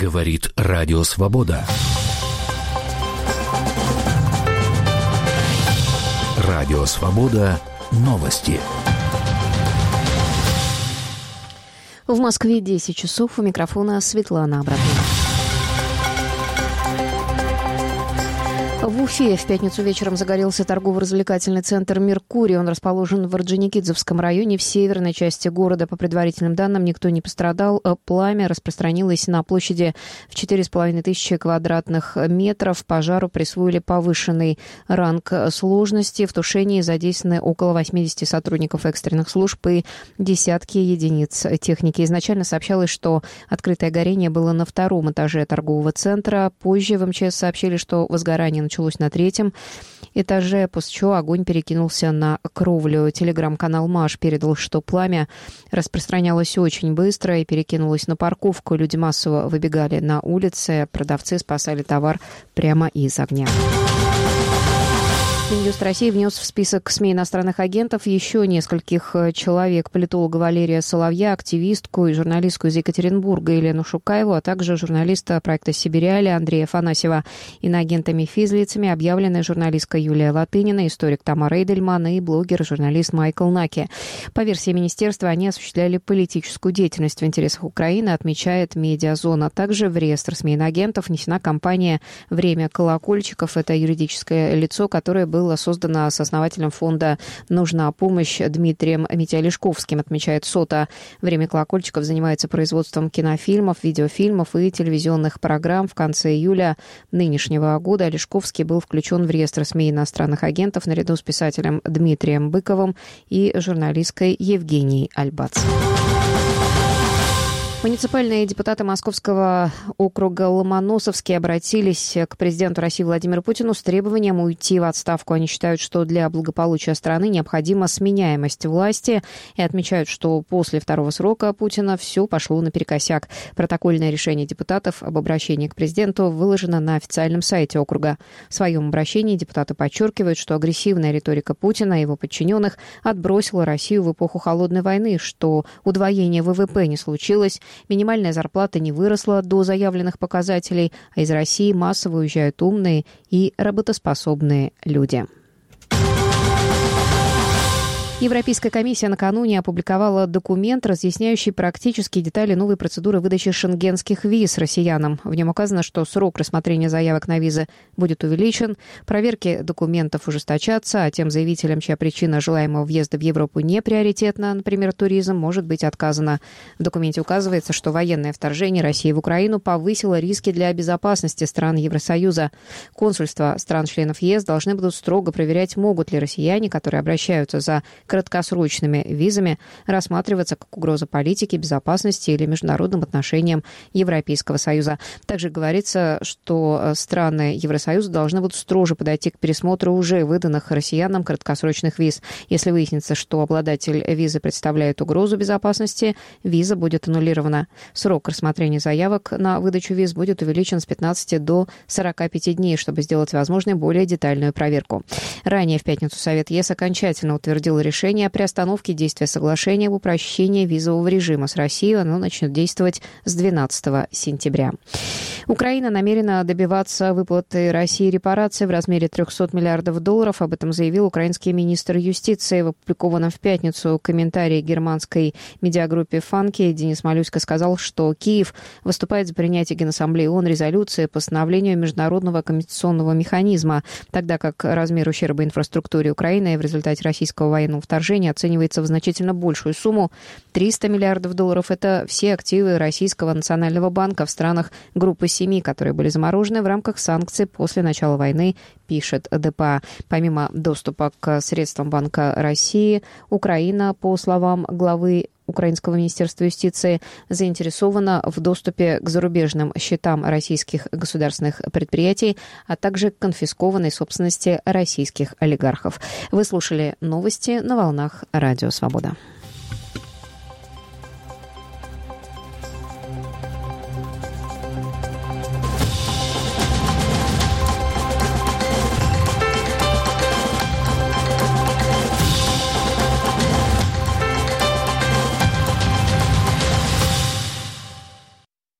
Говорит Радио Свобода. Радио Свобода. Новости. В Москве 10 часов. У микрофона Светлана Абрамова. В Уфе в пятницу вечером загорелся торгово-развлекательный центр «Меркурий». Он расположен в Орджоникидзевском районе в северной части города. По предварительным данным, никто не пострадал. Пламя распространилось на площади в 4500 квадратных метров. Пожару присвоили повышенный ранг сложности. В тушении задействованы около 80 сотрудников экстренных служб и десятки единиц техники. Изначально сообщалось, что открытое горение было на втором этаже торгового центра. Позже в МЧС сообщили, что возгорание началось на третьем этаже, после чего огонь перекинулся на кровлю. Телеграм-канал МАШ передал, что пламя распространялось очень быстро и перекинулось на парковку. Люди массово выбегали на улицы, продавцы спасали товар прямо из огня. Минюст России внес в список СМИ иностранных агентов еще нескольких человек. Политолога Валерия Соловья, активистку и журналистку из Екатеринбурга Елену Шукаеву, а также журналиста проекта «Сибириалия» Андрея Афанасьева. Иноагентами-физлицами объявлены журналистка Юлия Латынина, историк Тамара Эдельман и блогер-журналист Майкл Наки. По версии министерства, они осуществляли политическую деятельность в интересах Украины, отмечает Медиазона. Также в реестр СМИ иноагентов внесена компания «Время колокольчиков». Это юридическое лицо, которое было создано сооснователем фонда «Нужна помощь» Дмитрием Митя-Лешковским, отмечает СОТА. «Время колокольчиков» занимается производством кинофильмов, видеофильмов и телевизионных программ. В конце июля нынешнего года Лешковский был включен в реестр СМИ иностранных агентов наряду с писателем Дмитрием Быковым и журналисткой Евгенией Альбац. Муниципальные депутаты Московского округа Ломоносовский обратились к президенту России Владимиру Путину с требованием уйти в отставку. Они считают, что для благополучия страны необходима сменяемость власти и отмечают, что после второго срока Путина все пошло наперекосяк. Протокольное решение депутатов об обращении к президенту выложено на официальном сайте округа. В своем обращении депутаты подчеркивают, что агрессивная риторика Путина и его подчиненных отбросила Россию в эпоху холодной войны, что удвоение ВВП не случилось, минимальная зарплата не выросла до заявленных показателей, а из России массово уезжают умные и работоспособные люди. Европейская комиссия накануне опубликовала документ, разъясняющий практические детали новой процедуры выдачи шенгенских виз россиянам. В нем указано, что срок рассмотрения заявок на визы будет увеличен, проверки документов ужесточатся, а тем заявителям, чья причина желаемого въезда в Европу не приоритетна, например, туризм, может быть отказано. В документе указывается, что военное вторжение России в Украину повысило риски для безопасности стран Евросоюза. Консульства стран-членов ЕС должны будут строго проверять, могут ли россияне, которые обращаются за краткосрочными визами, рассматриваться как угроза политике, безопасности или международным отношениям Европейского Союза. Также говорится, что страны Евросоюза должны будут строже подойти к пересмотру уже выданных россиянам краткосрочных виз. Если выяснится, что обладатель визы представляет угрозу безопасности, виза будет аннулирована. Срок рассмотрения заявок на выдачу виз будет увеличен с 15 до 45 дней, чтобы сделать возможной более детальную проверку. Ранее в пятницу Совет ЕС окончательно утвердил решение о приостановке действия соглашения об упрощении визового режима с Россией. Оно начнет действовать с 12 сентября. Украина намерена добиваться выплаты России репараций в размере $300 миллиардов. Об этом заявил украинский министр юстиции. В опубликованном в пятницу комментарии германской медиагруппе «Фанки» Денис Малюська сказал, что Киев выступает за принятие Генассамблеи ООН резолюции по постановлению международного компенсационного механизма, тогда как размер ущерба инфраструктуре Украины в результате российского военного вторжения оценивается в значительно большую сумму. $300 миллиардов – это все активы Российского национального банка в странах группы 7, которые были заморожены в рамках санкций после начала войны, пишет ДПА. Помимо доступа к средствам Банка России, Украина, по словам главы Украинского министерства юстиции, заинтересована в доступе к зарубежным счетам российских государственных предприятий, а также к конфискованной собственности российских олигархов. Вы слушали новости на волнах Радио Свобода.